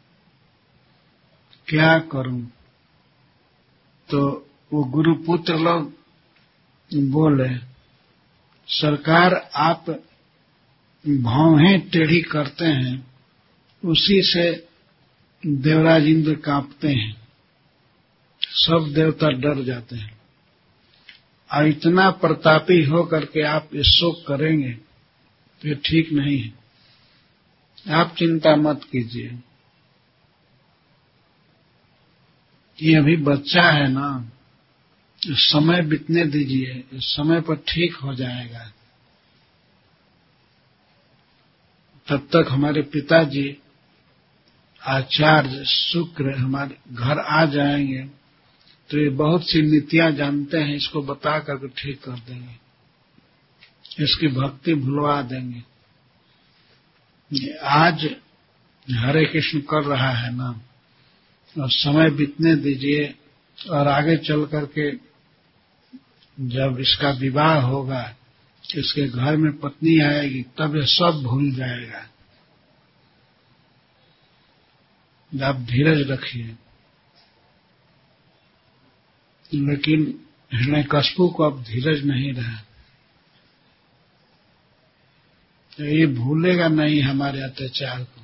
क्या करूं? तो वो गुरुपुत्र लोग बोले, सरकार आप भौहें टेढ़ी करते हैं, उसी से देवराज इंद्र कांपते हैं, सब देवता डर जाते हैं। और इतना प्रतापी हो करके आप ये शोक करेंगे तो ये ठीक नहीं है। आप चिंता मत कीजिए, ये अभी बच्चा है ना, समय बीतने दीजिए, इस समय पर ठीक हो जाएगा। तब तक हमारे पिताजी आचार्य शुक्र हमारे घर आ जाएंगे, तो ये बहुत सी नीतियां जानते हैं, इसको बता करके ठीक कर देंगे, इसकी भक्ति भुलवा देंगे। आज हरे कृष्ण कर रहा है ना, और समय बीतने दीजिए, और आगे चल करके जब इसका विवाह होगा, इसके घर में पत्नी आएगी, तब ये सब भूल जाएगा। आप धीरज रखिए। लेकिन हिरण्यकश्यप को अब धीरज नहीं रहा, तो ये भूलेगा नहीं हमारे अत्याचार को।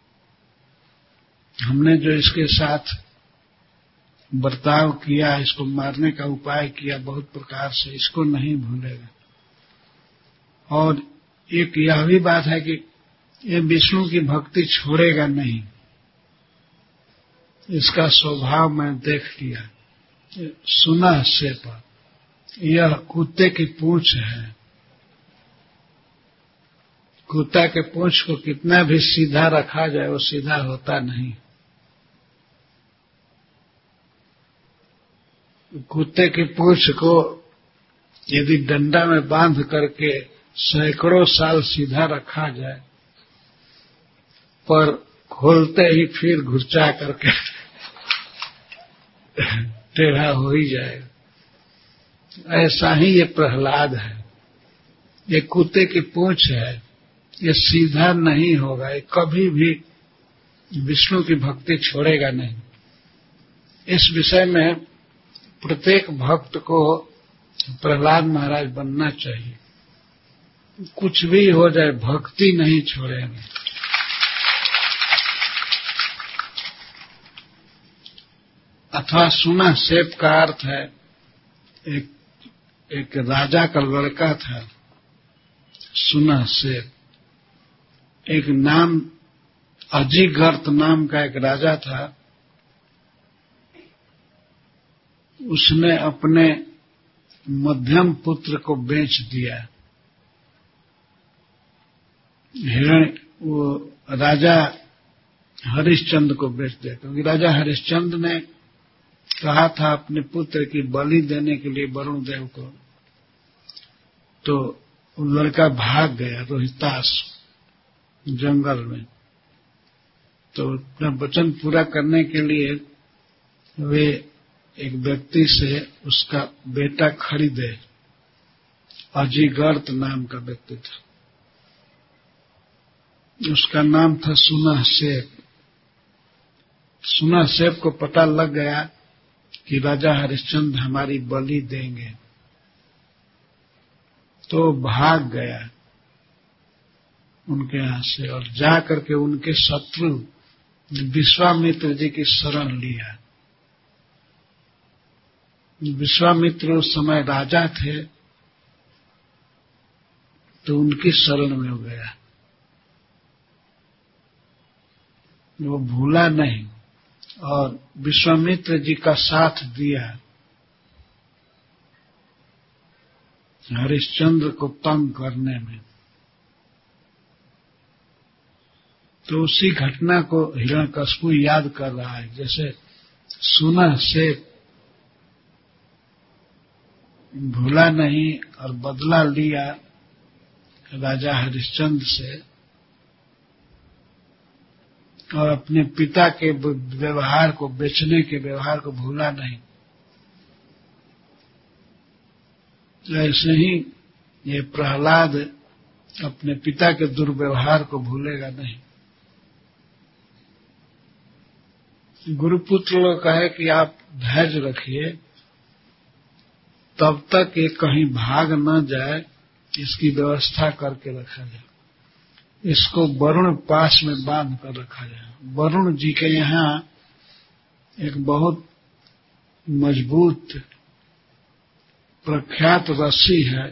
हमने जो इसके साथ बर्ताव किया, इसको मारने का उपाय किया बहुत प्रकार से, इसको नहीं भूलेगा। और एक यह भी बात है कि ये विष्णु की भक्ति छोड़ेगा नहीं। इसका स्वभाव मैं देख लिया। सुना से पर यह कुत्ते की पूंछ है। कुत्ता के पूंछ को कितना भी सीधा रखा जाए, वो सीधा होता नहीं। कुत्ते की पूंछ को यदि डंडा में बांध करके सैकड़ों साल सीधा रखा जाए, पर खोलते ही फिर घुर्चा करके टेढ़ा हो ही जाएगा। ऐसा ही ये प्रहलाद है। ये कुत्ते की पूंछ है, ये सीधा नहीं होगा, ये कभी भी विष्णु की भक्ति छोड़ेगा नहीं। इस विषय में प्रत्येक भक्त को प्रहलाद महाराज बनना चाहिए। कुछ भी हो जाए, भक्ति नहीं छोड़ेंगे। अथवा सुना सेप का अर्थ है, एक राजा का लड़का था, सुना सेप। एक नाम अजिगर्त नाम का एक राजा था, उसने अपने मध्यम पुत्र को बेच दिया। वो राजा हरिश्चंद्र को बेच दिया, क्योंकि राजा हरिश्चंद्र ने कहा था अपने पुत्र की बलि देने के लिए वरुण देव को, तो वो लड़का भाग गया रोहितास जंगल में। तो अपना वचन पूरा करने के लिए वे एक व्यक्ति से उसका बेटा खरीदे। अजीगर्त नाम का व्यक्ति था, उसका नाम था सुनहसेप। सुनहसेप को पता लग गया कि राजा हरिश्चंद्र हमारी बलि देंगे, तो भाग गया उनके यहां से और जा करके उनके शत्रु विश्वामित्र जी की शरण लिया। विश्वामित्र उस समय राजा थे, तो उनकी शरण में हो गया। वो भूला नहीं और विश्वामित्र जी का साथ दिया हरिश्चंद्र को तंग करने में। तो उसी घटना को हिरण्यकशिपु याद कर रहा है, जैसे सुनहसेप भूला नहीं और बदला लिया राजा हरिश्चंद्र से, और अपने पिता के व्यवहार को, बेचने के व्यवहार को भूला नहीं। ऐसे ही ये प्रहलाद अपने पिता के दुर्व्यवहार को भूलेगा नहीं। गुरुपुत्र लोग कहे कि आप धैर्य रखिए, तब तक ये कहीं भाग न जाए, इसकी व्यवस्था करके रखा जाए। इसको वरुण पास में बांध कर रखा जाए। वरुण जी के यहाँ एक बहुत मजबूत प्रख्यात रस्सी है,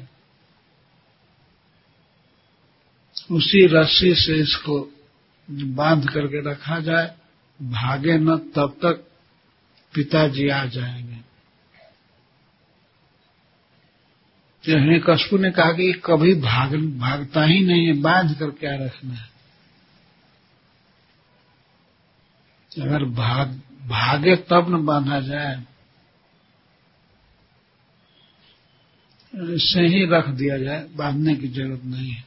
उसी रस्सी से इसको बांध करके रखा जाए, भागे न तब तक पिताजी आ जाएंगे। हिरण्यकशिपु ने कहा कि कभी भागता ही नहीं है, बांध कर क्या रखना है। अगर भागे तब न बांधा जाए, ऐसे ही रख दिया जाए, बांधने की जरूरत नहीं है।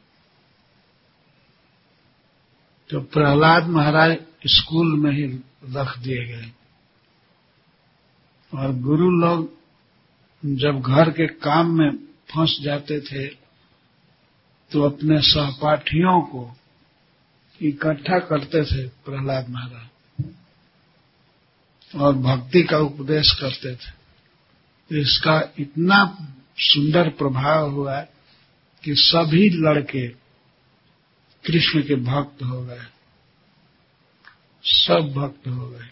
तो प्रहलाद महाराज स्कूल में ही रख दिए गए, और गुरु लोग जब घर के काम में फंस जाते थे तो अपने सहपाठियों को इकट्ठा करते थे प्रहलाद महाराज, और भक्ति का उपदेश करते थे। इसका इतना सुंदर प्रभाव हुआ कि सभी लड़के कृष्ण के भक्त हो गए, सब भक्त हो गए।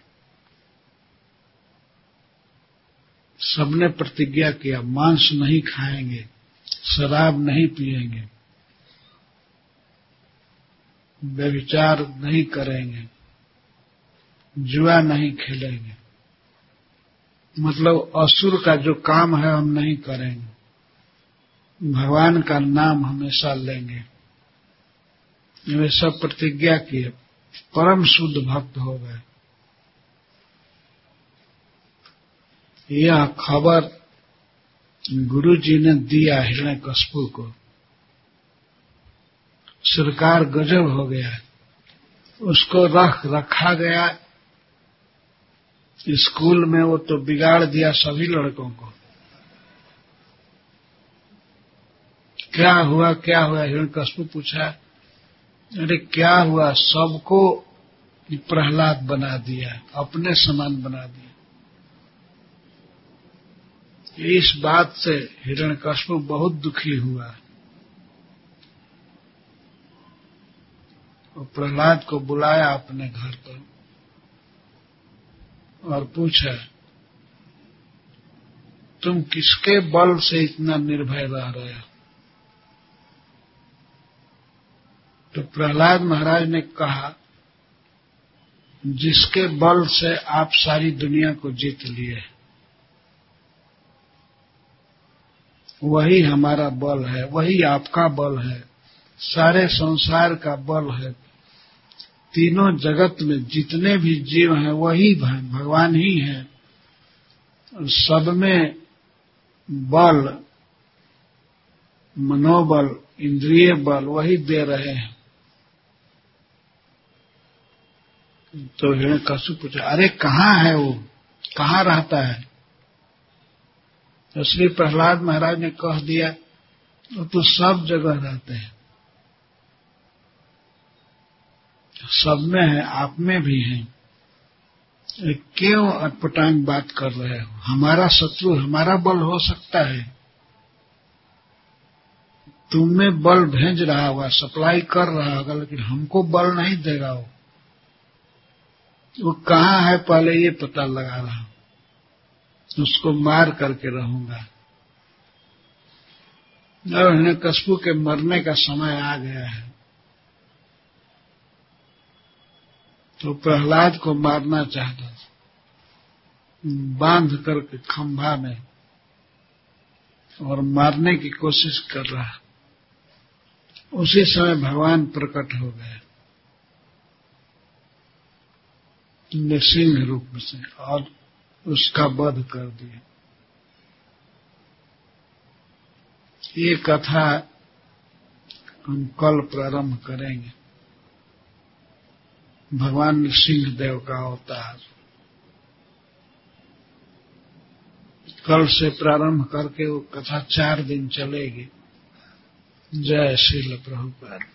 सबने प्रतिज्ञा किया, मांस नहीं खाएंगे, शराब नहीं पिएंगे, व्यभिचार नहीं करेंगे, जुआ नहीं खेलेंगे, मतलब असुर का जो काम है हम नहीं करेंगे, भगवान का नाम हमेशा लेंगे। वे सब प्रतिज्ञा किए, परम शुद्ध भक्त हो गए। यह खबर गुरु जी ने दिया हिरण्यकशिपु को। सरकार गजब हो गया, उसको रखा गया स्कूल में। वो तो बिगाड़ दिया सभी लड़कों को। क्या हुआ क्या हुआ? हिरण्यकशिपु पूछा। अरे क्या हुआ, सबको प्रहलाद बना दिया, अपने समान बना दिया। इस बात से हिरण्यकशिपु बहुत दुखी हुआ। और प्रहलाद को बुलाया अपने घर पर और पूछा, तुम किसके बल से इतना निर्भय रह रहे हो? तो प्रहलाद महाराज ने कहा, जिसके बल से आप सारी दुनिया को जीत लिए, वही हमारा बल है, वही आपका बल है, सारे संसार का बल है। तीनों जगत में जितने भी जीव हैं वही भगवान ही है। और सब में बल, मनोबल, इंद्रिय बल वही दे रहे हैं। तो हिरण्यकशिपु पूछा, अरे कहाँ है वो, कहाँ रहता है? तो श्री प्रहलाद महाराज ने कह दिया, वो तो सब जगह रहते हैं, सब में है, आप में भी है। क्यों अटपटांग बात कर रहे हो? हमारा शत्रु हमारा बल हो सकता है, तुम्हें बल भेज रहा होगा, सप्लाई कर रहा होगा, लेकिन हमको बल नहीं देगा। वो कहाँ है पहले ये पता लगा रहा हूं, उसको मार करके रहूंगा। और हिरण्यकशिपु के मरने का समय आ गया है, तो प्रहलाद को मारना चाहता, बांध करके खंभा में और मारने की कोशिश कर रहा। उसी समय भगवान प्रकट हो गए नृसिंह रूप से और उसका वध कर दिया। ये कथा हम कल प्रारंभ करेंगे, भगवान नृसिंह देव का अवतार। कल से प्रारंभ करके वो कथा 4 दिन चलेगी। जय श्रील प्रभुपाद।